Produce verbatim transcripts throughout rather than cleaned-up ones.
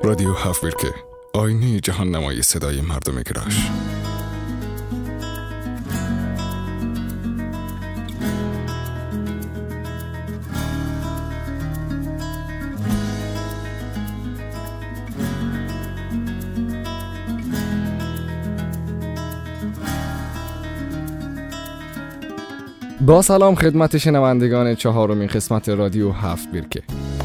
رادیو هفت برکه، آینه جهان نمای صدای مردم گراش. با سلام خدمت شنوندگان چهارمین قسمت رادیو هفت برکه.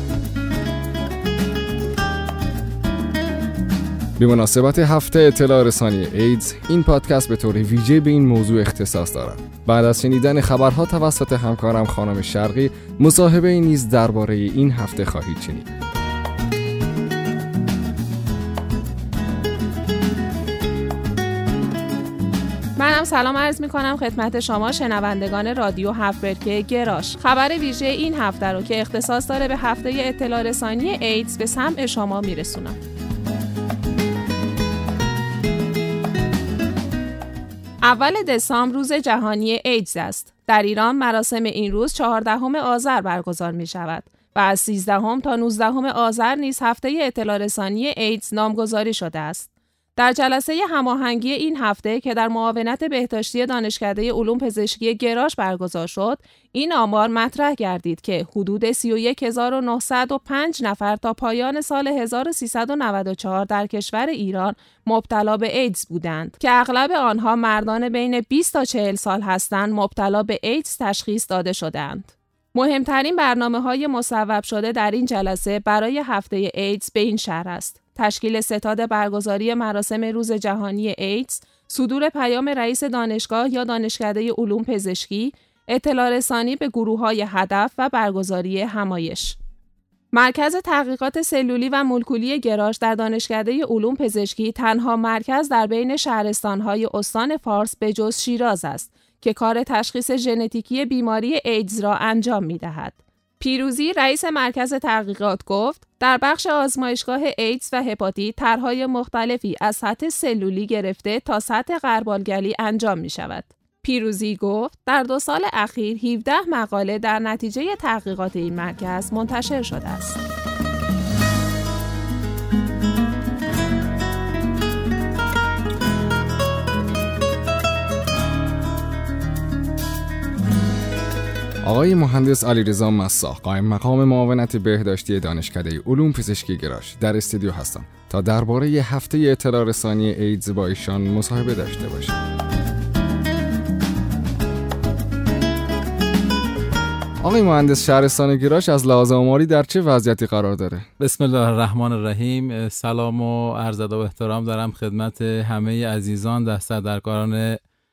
به مناسبت هفته اطلاع رسانی ایدز، این پادکست به طور ویژه به این موضوع اختصاص دارد. بعد از شنیدن خبرها توسط همکارم خانم شرقی، مصاحبه نیز درباره این هفته خواهید شنید. منم سلام عرض می‌کنم خدمت شما شنوندگان رادیو هفت برکه گراش. خبر ویژه این هفته رو که اختصاص داره به هفته اطلاع رسانی ایدز به سمع شما میرسونم. اول دسامبر روز جهانی ایدز است. در ایران مراسم این روز چهاردهم آذر برگزار می شود و از سیزدهم تا نوزدهم آذر نیز هفته اطلاع رسانی ایدز نامگذاری شده است. در جلسه هماهنگی این هفته که در معاونت بهداشتی دانشکده علوم پزشکی گراش برگزار شد، این آمار مطرح گردید که حدود سی و یک هزار و نهصد و پنج نفر تا پایان سال هزار و سیصد و نود و چهار در کشور ایران مبتلا به ایدز بودند که اغلب آنها مردان بین بیست تا چهل سال هستند مبتلا به ایدز تشخیص داده شدند. مهمترین برنامه‌های مصوب شده در این جلسه برای هفته ایدز به این شرح است: تشکیل ستاد برگزاری مراسم روز جهانی ایدز، صدور پیام رئیس دانشگاه یا دانشکده علوم پزشکی، اطلاع رسانی به گروه‌های هدف و برگزاری همایش. مرکز تحقیقات سلولی و مولکولی گراش در دانشکده علوم پزشکی تنها مرکز در بین شهرستان‌های استان فارس به جز شیراز است که کار تشخیص ژنتیکی بیماری ایدز را انجام می‌دهد. پیروزی رئیس مرکز تحقیقات گفت در بخش آزمایشگاه ایدز و هپاتیت طرح‌های مختلفی از سطح سلولی گرفته تا سطح غربالگلی انجام می شود. پیروزی گفت در دو سال اخیر هفده مقاله در نتیجه تحقیقات این مرکز منتشر شده است. آقای مهندس علیرضا مساح، قائم مقام معاونت بهداشتی دانشکده علوم پزشکی گراش، در استودیو هستم تا درباره هفته اطلاع رسانی ایدز با ایشان مصاحبه داشته باشیم. آقای مهندس، شهرستان گراش از لحاظ آماری در چه وضعیتی قرار داره؟ بسم الله الرحمن الرحیم. سلام و عرض ادب و احترام دارم خدمت همه عزیزان دست‌درکاران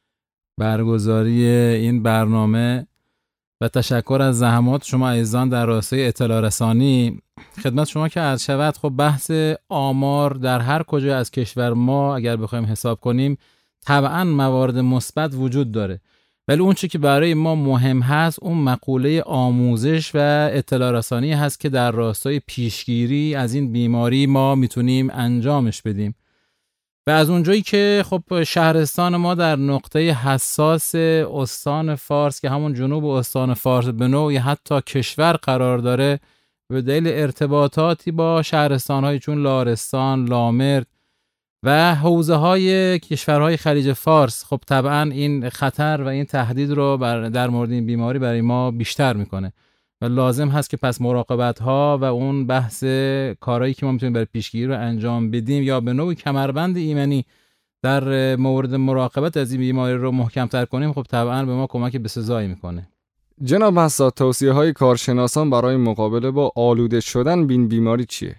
برگزاری این برنامه و تشکر از زحمات شما عزیزان در راستای اطلاع رسانی. خدمت شما که عرض شود، خب بحث آمار در هر کجا از کشور ما اگر بخوایم حساب کنیم طبعا موارد مثبت وجود داره، ولی اون چیزی که برای ما مهم هست اون مقوله آموزش و اطلاع رسانی هست که در راستای پیشگیری از این بیماری ما میتونیم انجامش بدیم. و از اونجایی که خب شهرستان ما در نقطه حساس استان فارس که همون جنوب استان فارس به نوعی حتی کشور قرار داره، به دلیل ارتباطاتی با شهرستان‌های چون لارستان، لامرد و حوزه‌های کشورهای خلیج فارس، خب طبعا این خطر و این تهدید رو بر در مورد این بیماری برای ما بیشتر میکنه و لازم هست که پس مراقبت‌ها و اون بحث کارهایی که ما میتونیم برای پیشگیری رو انجام بدیم یا به نوعی کمربند ایمنی در مورد مراقبت از این بیماری رو محکم‌تر کنیم، خب طبعا به ما کمک بسزایی میکنه. جناب مساح، توصیه‌های کارشناسان برای مقابله با آلوده شدن این بیماری چیه؟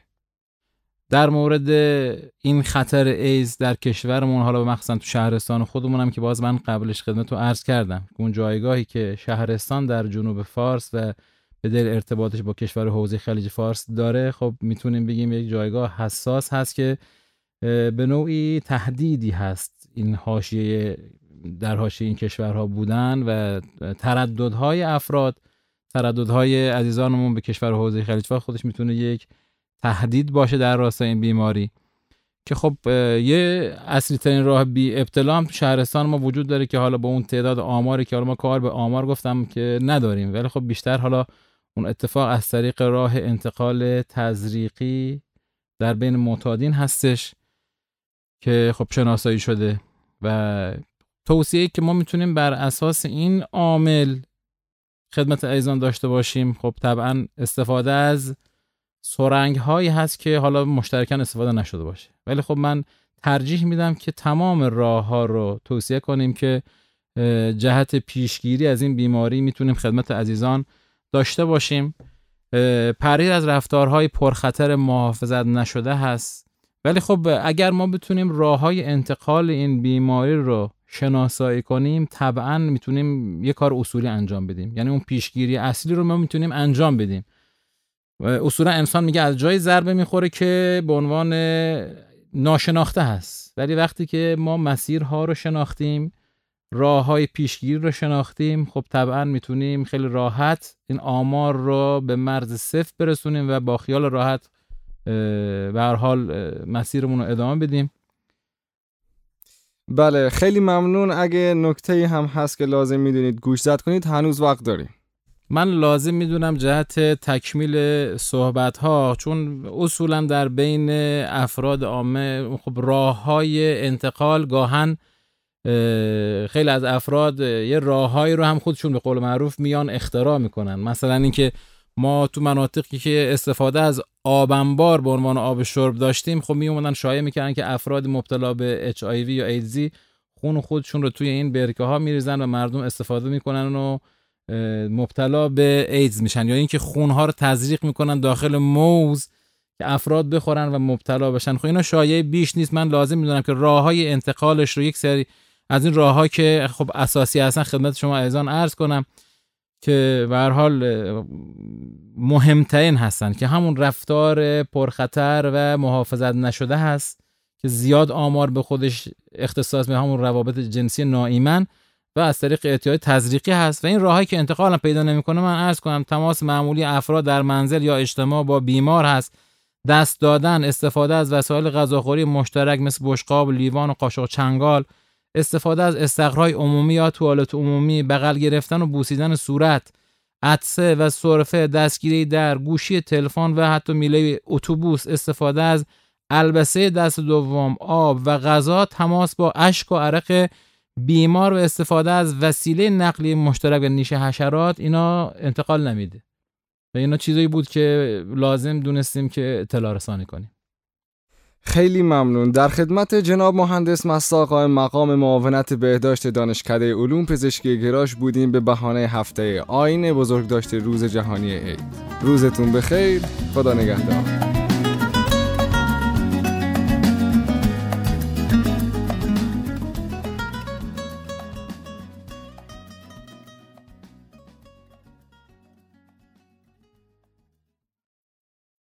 در مورد این خطر ایدز در کشورمون، حالا مخصوصا تو شهرستان خودمون هم که باز من قبلش خدمتتو عرض کردم، اون جایگاهی که شهرستان در جنوب فارس و به دلیل ارتباطش با کشور حوزه خلیج فارس داره، خب میتونیم بگیم یک جایگاه حساس هست که به نوعی تهدیدی هست این حاشیه در حاشیه این کشورها بودن و ترددهای افراد، ترددهای عزیزانمون به کشور حوزه خلیج فارس خودش میتونه یک تهدید باشه در راستای این بیماری که خب یه اصلی ترین راه بی ابتلا هم تو شهرستان ما وجود داره که حالا با اون تعداد آماری که حالا ما کار به آمار گفتم که نداریم، ولی خب بیشتر حالا اون اتفاق از طریق راه انتقال تزریقی در بین معتادین هستش که خب شناسایی شده و توصیه‌ای که ما میتونیم بر اساس این عامل خدمت عزیزان داشته باشیم خب طبعا استفاده از سرنگ هایی هست که حالا مشترکاً استفاده نشده باشه، ولی خب من ترجیح میدم که تمام راه ها رو توصیه کنیم که جهت پیشگیری از این بیماری میتونیم خدمت عزیزان داشته باشیم. پرهیز از رفتارهای پرخطر محافظت نشده هست، ولی خب اگر ما بتونیم راههای انتقال این بیماری رو شناسایی کنیم طبعا میتونیم یه کار اصولی انجام بدیم، یعنی اون پیشگیری اصلی رو ما میتونیم انجام بدیم. اصولا انسان میگه از جای ضربه میخوره که به عنوان ناشناخته هست، ولی وقتی که ما مسیرها رو شناختیم، راههای پیشگیری رو شناختیم، خب طبعا میتونیم خیلی راحت این آمار رو به مرز صفر برسونیم و با خیال راحت به هر حال مسیرمون رو ادامه بدیم. بله خیلی ممنون. اگه نکته‌ای هم هست که لازم میدونید گوش زد کنید، هنوز وقت داریم. من لازم میدونم جهت تکمیل صحبت‌ها، چون اصولا در بین افراد عامه خب راه‌های انتقال گاهن خیلی از افراد یه راه‌هایی رو هم خودشون به قول معروف میان اختراع میکنن. مثلا اینکه ما تو مناطقی که استفاده از آب انبار به عنوان آب شرب داشتیم، خب می اومدن شایعه میکردن که افراد مبتلا به اچ آی وی یا ایدزی خون خودشون رو توی این برکه ها میریزن و مردم استفاده میکنن و مبتلا به ایدز میشن، یا اینکه خون ها رو تزریق میکنن داخل موز که افراد بخورن و مبتلا بشن. خب اینا شایعه بیش نیست. من لازم میدونم که راههای انتقالش رو یک سری از این راهها که خب اساسی هستن خدمت شما عزیزان عرض کنم که به هر حال مهمترین هستن، که همون رفتار پرخطر و محافظت نشده هست که زیاد آمار به خودش اختصاص به همون روابط جنسی ناایمن و از طریق اعتیاد تزریقی هست. و این راههایی که انتقال پیدا نمیکنه، من عرض کنم تماس معمولی افراد در منزل یا اجتماع با بیمار هست، دست دادن، استفاده از وسایل غذاخوری مشترک مثل بشقاب، لیوان و قاشق چنگال، استفاده از استخرهای عمومی یا توالت عمومی، بغل گرفتن و بوسیدن صورت، عطسه و سرفه، دستگیری در گوشی تلفن و حتی میله اتوبوس، استفاده از البسه دست دوم، آب و غذا، تماس با اشک و عرق بیمار و استفاده از وسیله نقلیه مشترک و نیش حشرات، اینا انتقال نمیده. و اینا چیزایی بود که لازم دونستیم که اطلاع رسانی کنیم. خیلی ممنون. در خدمت جناب مهندس مساق قائم مقام معاونت بهداشت دانشکده علوم پزشکی گراش بودیم به بهانه هفته آیین بزرگداشت روز جهانی اید. روزتون بخیر. خدا نگهدار.